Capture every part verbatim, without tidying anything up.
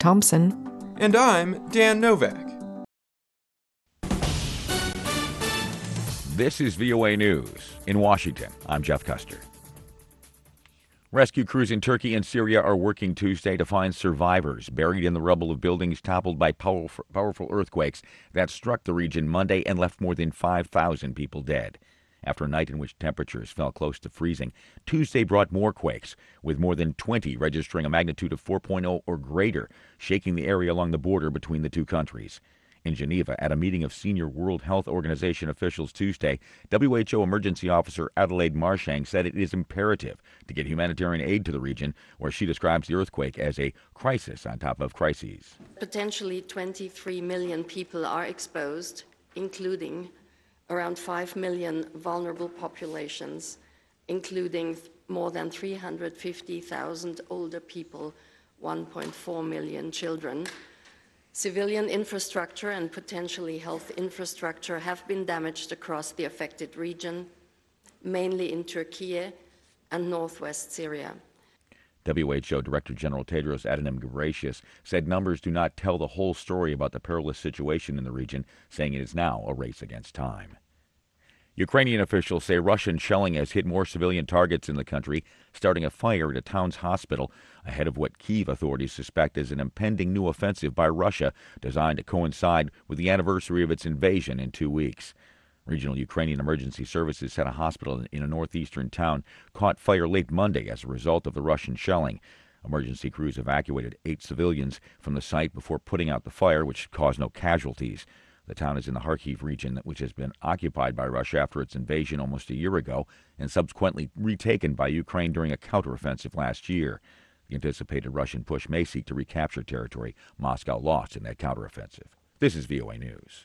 Thompson. And I'm Dan Novak. This is V O A News. In Washington, I'm Jeff Custer. Rescue crews in Turkey and Syria are working Tuesday to find survivors buried in the rubble of buildings toppled by powerful, powerful earthquakes that struck the region Monday and left more than five thousand people dead. After a night in which temperatures fell close to freezing, Tuesday brought more quakes, with more than twenty registering a magnitude of four point oh or greater, shaking the area along the border between the two countries. In Geneva, at a meeting of senior World Health Organization officials Tuesday, W H O Emergency Officer Adelaide Marchang said it is imperative to get humanitarian aid to the region, where she describes the earthquake as a crisis on top of crises. Potentially twenty-three million people are exposed, including around five million vulnerable populations, including more than three hundred fifty thousand older people, one point four million children. Civilian infrastructure and potentially health infrastructure have been damaged across the affected region, mainly in Turkey and northwest Syria. W H O Director General Tedros Adhanom Ghebreyesus said numbers do not tell the whole story about the perilous situation in the region, saying it is now a race against time. Ukrainian officials say Russian shelling has hit more civilian targets in the country, starting a fire at a town's hospital ahead of what Kyiv authorities suspect is an impending new offensive by Russia designed to coincide with the anniversary of its invasion in two weeks. Regional Ukrainian Emergency Services said a hospital in a northeastern town caught fire late Monday as a result of the Russian shelling. Emergency crews evacuated eight civilians from the site before putting out the fire, which caused no casualties. The town is in the Kharkiv region, which has been occupied by Russia after its invasion almost a year ago and subsequently retaken by Ukraine during a counteroffensive last year. The anticipated Russian push may seek to recapture territory Moscow lost in that counteroffensive. This is V O A News.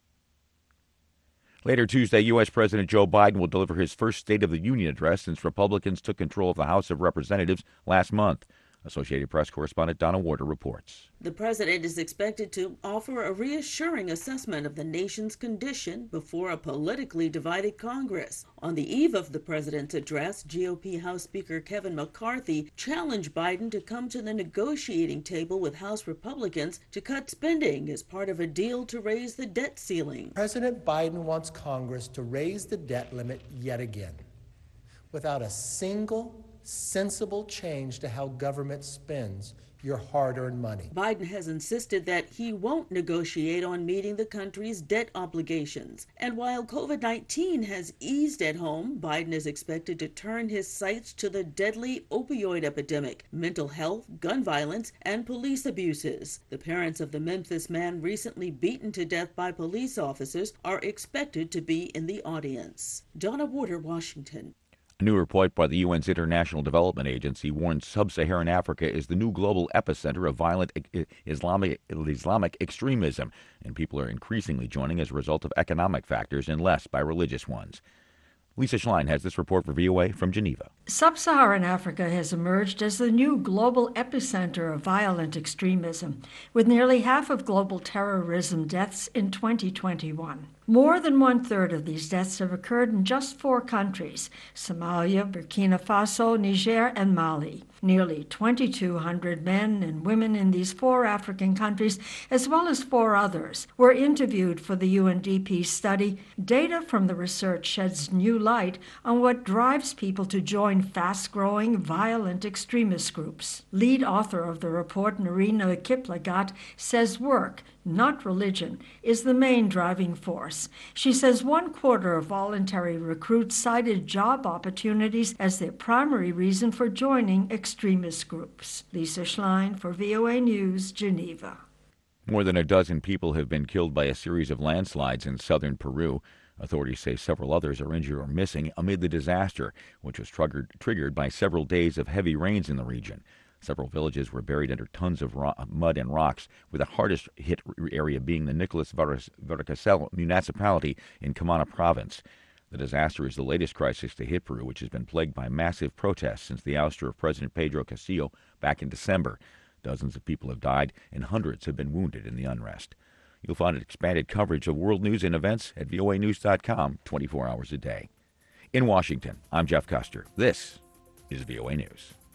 Later Tuesday, U S. President Joe Biden will deliver his first State of the Union address since Republicans took control of the House of Representatives last month. Associated Press correspondent Donna Warder reports. The president is expected to offer a reassuring assessment of the nation's condition before a politically divided Congress. On the eve of the president's address, G O P House Speaker Kevin McCarthy challenged Biden to come to the negotiating table with House Republicans to cut spending as part of a deal to raise the debt ceiling. President Biden wants Congress to raise the debt limit yet again, without a single sensible change to how government spends your hard-earned money. Biden has insisted that he won't negotiate on meeting the country's debt obligations. And while COVID nineteen has eased at home, Biden is expected to turn his sights to the deadly opioid epidemic, mental health, gun violence, and police abuses. The parents of the Memphis man recently beaten to death by police officers are expected to be in the audience. Donna Warder, Washington. A new report by the U N's International Development Agency warns sub-Saharan Africa is the new global epicenter of violent Islamic, Islamic extremism, and people are increasingly joining as a result of economic factors and less by religious ones. Lisa Schlein has this report for V O A from Geneva. Sub-Saharan Africa has emerged as the new global epicenter of violent extremism, with nearly half of global terrorism deaths in twenty twenty-one. More than one-third of these deaths have occurred in just four countries: Somalia, Burkina Faso, Niger, and Mali. Nearly twenty-two hundred men and women in these four African countries, as well as four others, were interviewed for the U N D P study. Data from the research sheds new light on what drives people to join fast-growing, violent extremist groups. Lead author of the report, Nerina Kiplagat, says work, not religion, is the main driving force. She says one quarter of voluntary recruits cited job opportunities as their primary reason for joining extremist groups. Lisa Schlein for V O A News, Geneva. More than a dozen people have been killed by a series of landslides in southern Peru. Authorities say several others are injured or missing amid the disaster, which was triggered, triggered by several days of heavy rains in the region. Several villages were buried under tons of ro- mud and rocks, with the hardest hit area being the Nicolas Varicasel municipality in Camana province. The disaster is the latest crisis to hit Peru, which has been plagued by massive protests since the ouster of President Pedro Castillo back in December. Dozens of people have died and hundreds have been wounded in the unrest. You'll find expanded coverage of world news and events at V O A news dot com twenty-four hours a day. In Washington, I'm Jeff Custer. This is V O A News.